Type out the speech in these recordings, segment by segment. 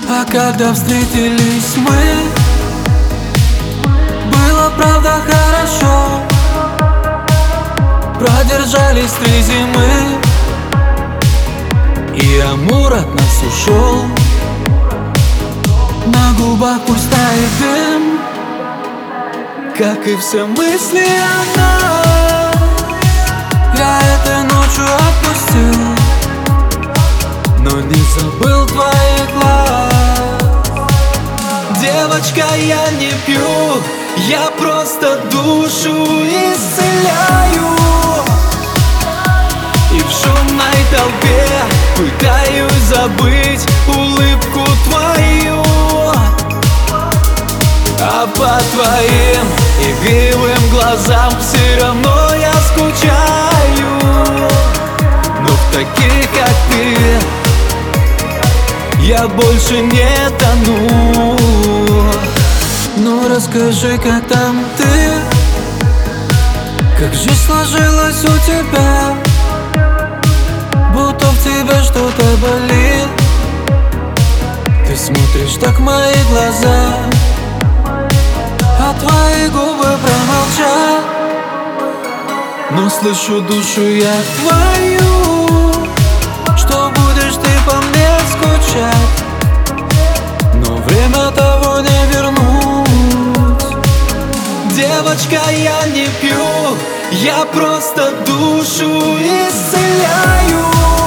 А когда встретились мы, было правда хорошо. Продержались 3 зимы, и амур от нас ушел. На губах пусть тает дым, как и все мысли о нас. Я этой ночью отпустил, но не забыл твоих глаз. Девочка, я не пью, я просто душу исцеляю. И в шумной толпе пытаюсь забыть улыбку твою. А по твоим игривым глазам все равно я скучаю. Но в таких, как ты, я больше не тону. Ну расскажи, как там ты, как жизнь сложилась у тебя, будто в тебе что-то болит. Ты смотришь так в мои глаза, а твои губы промолчат. Но слышу душу я твою, что будешь ты по мне скучать. Но время того не вернуть. Девочка, я не пью, я просто душу исцеляю.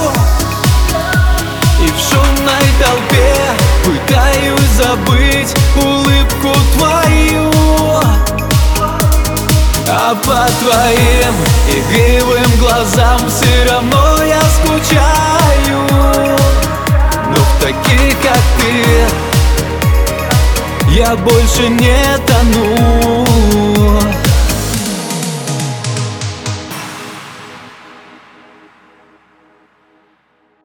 И в шумной толпе пытаюсь забыть улыбку твою. А по твоим игривым глазам все равно я скучаю. Но в таких, как ты, я больше не тону.